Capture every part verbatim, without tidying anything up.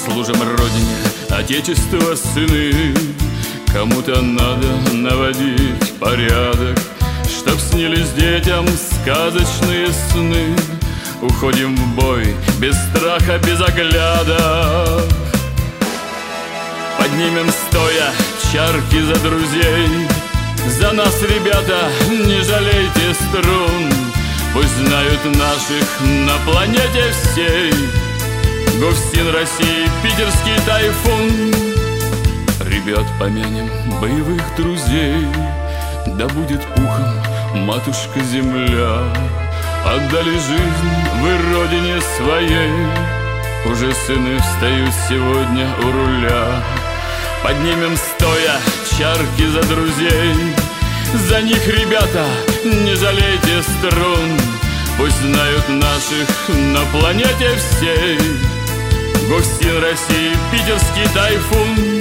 служим Родине, Отечество сыны. Кому-то надо наводить порядок, чтоб снились детям сказочные сны. Уходим в бой без страха, без оглядок. Поднимем стоя чарки за друзей. За нас, ребята, не жалейте струн. Пусть знают наших на планете всей. Гуфсин России, питерский тайфун. Ребят помянем, боевых друзей. Да будет пухом матушка земля. Отдали жизнь вы родине своей. Уже сыны встают сегодня у руля. Поднимем стоя чарки за друзей. За них, ребята, не жалейте струн. Пусть знают наших на планете всей. Гуфсин России, питерский тайфун.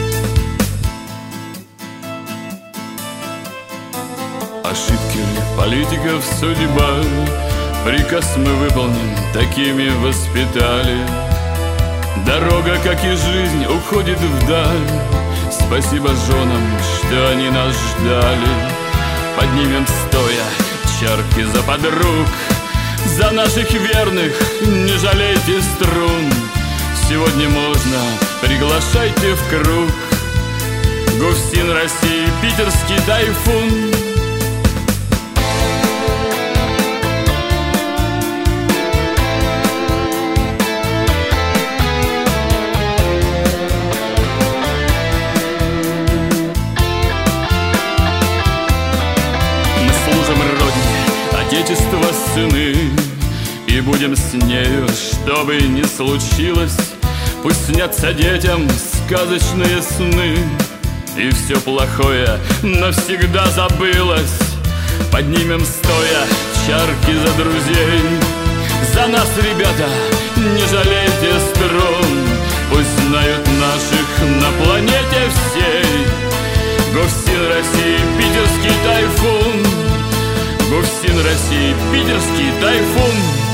Ошибки ли политиков судьба? Приказ мы выполним, такими воспитали. Дорога, как и жизнь, уходит вдаль. Спасибо женам, что они нас ждали. Поднимем стоя чарки за подруг. За наших верных не жалейте струн. Сегодня можно, приглашайте в круг. Гуфсин России, питерский тайфун. Отечество сыны, и будем с нею, что бы ни случилось. Пусть снятся детям сказочные сны, и все плохое навсегда забылось. Поднимем стоя чарки за друзей. За нас, ребята, не жалейте струн. Пусть знают наших на планете всей. Гуфсин России, питерский тайфун. Гуфсин России, питерский тайфун.